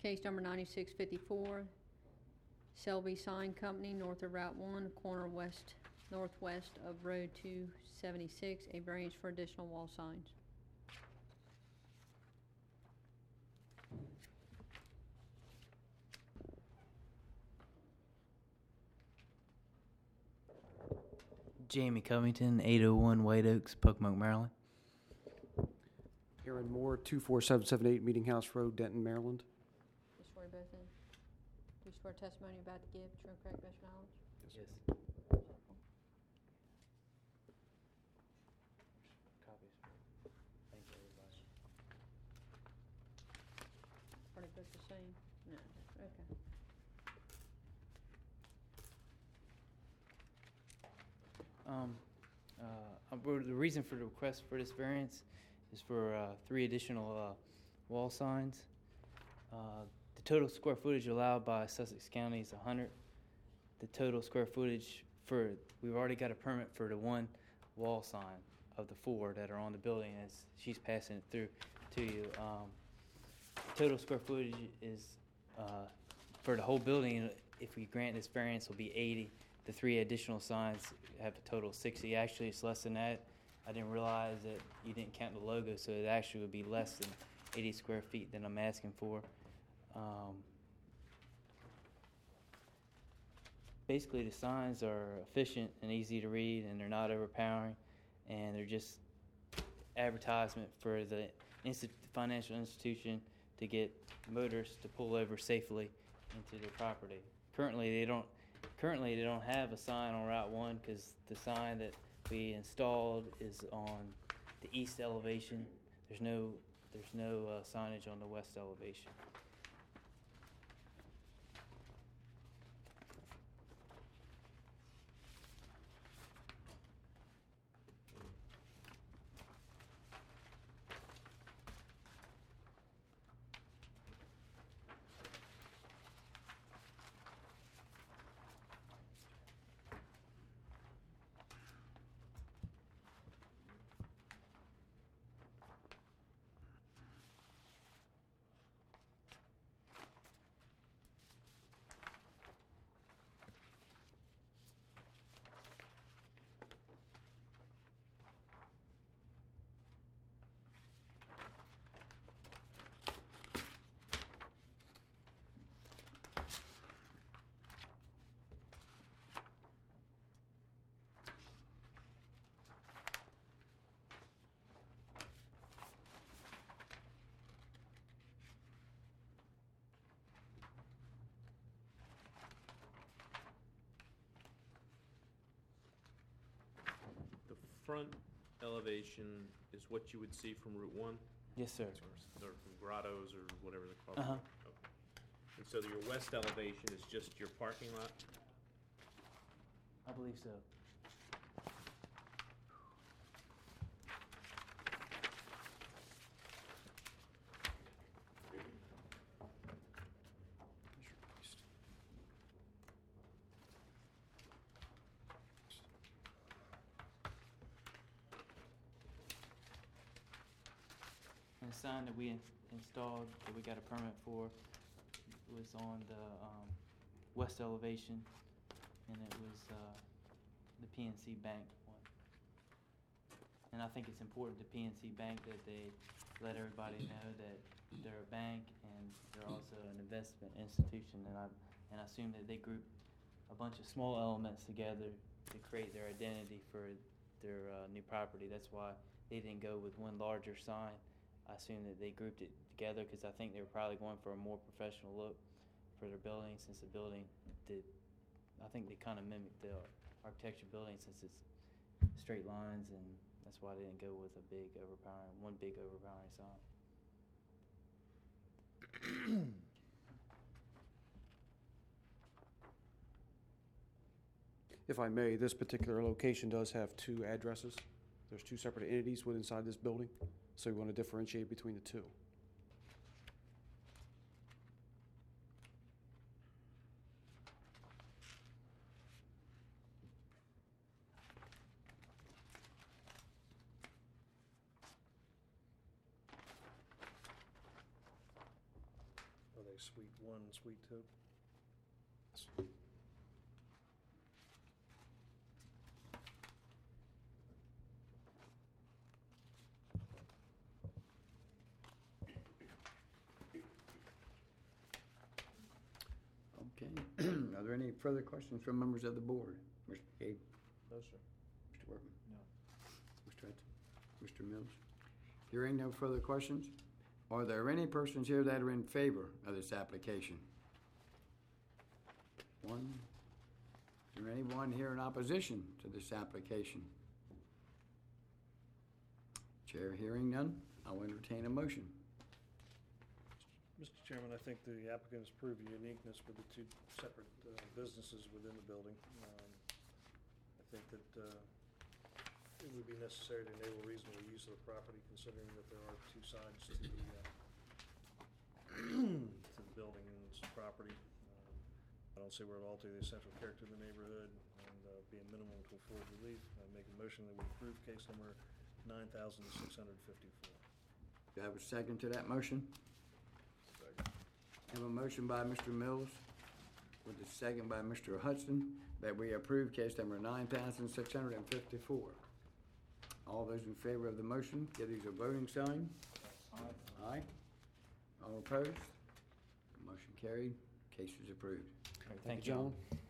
Case number 9654, Selby Sign Company, north of Route 1, corner northwest of Road 276, a variance for additional wall signs. Jamie Covington, 801 White Oaks, Pocomoke, Maryland. Aaron Moore, 24778 Meeting House Road, Denton, Maryland. Do you swear both in? Do you swear testimony you're about to give, true and correct, best of your knowledge? Yes. Copies. Thank you, everybody. Are they both the same? No, okay. The reason for the request for this variance is for 3 additional wall signs. The total square footage allowed by Sussex County is 100. The total square footage we've already got a permit for the 1 wall sign of the 4 that are on the building as she's passing it through to you. Total square footage is for the whole building, if we grant this variance, will be 80. The 3 additional signs have a total of 60. Actually, it's less than that. I didn't realize that you didn't count the logo, so it actually would be less than 80 square feet that I'm asking for. Basically, the signs are efficient and easy to read, and they're not overpowering, and they're just advertisement for the financial institution to get motorists to pull over safely into their property. Currently, they don't have a sign on Route 1 because the sign that we installed is on the east elevation. There's no signage on the west elevation. The front elevation is what you would see from Route 1? Yes, sir. Or from grottos or whatever they call Uh-huh. it? Okay. And so your west elevation is just your parking lot? I believe so. And the sign that we installed, that we got a permit for, was on the west elevation, and it was the PNC Bank one. And I think it's important to PNC Bank that they let everybody know that they're a bank and they're also an investment institution. And I assume that they group a bunch of small elements together to create their identity for their new property. That's why they didn't go with one larger sign. I assume that they grouped it together because I think they were probably going for a more professional look for their building, since the building I think they kind of mimicked the architecture building since it's straight lines, and that's why they didn't go with one big overpowering sign. If I may, this particular location does have 2 addresses. There's 2 separate entities within inside this building, so we want to differentiate between the 2. Oh, like Suite 1 and Suite 2? Okay. Are there any further questions from members of the board? Mr. Gabe? No, sir. Mr. Workman? No. Mr. Hudson? Mr. Mills? Hearing no further questions, are there any persons here that are in favor of this application? One. Is there anyone here in opposition to this application? Chair hearing none, I'll entertain a motion. Mr. Chairman, I think the applicant has proved the uniqueness with the two separate businesses within the building. I think that it would be necessary to enable reasonable use of the property, considering that there are two sides to the to the building and its property. I don't see where it will alter the essential character of the neighborhood and be a minimum to afford relief. I make a motion that we approve case number 9,654. Do I have a second to that motion? I have a motion by Mr. Mills with a second by Mr. Hudson that we approve case number 9,654. All those in favor of the motion, give these a voting sign. Aye. All opposed? Motion carried. Case is approved. Thank you, John.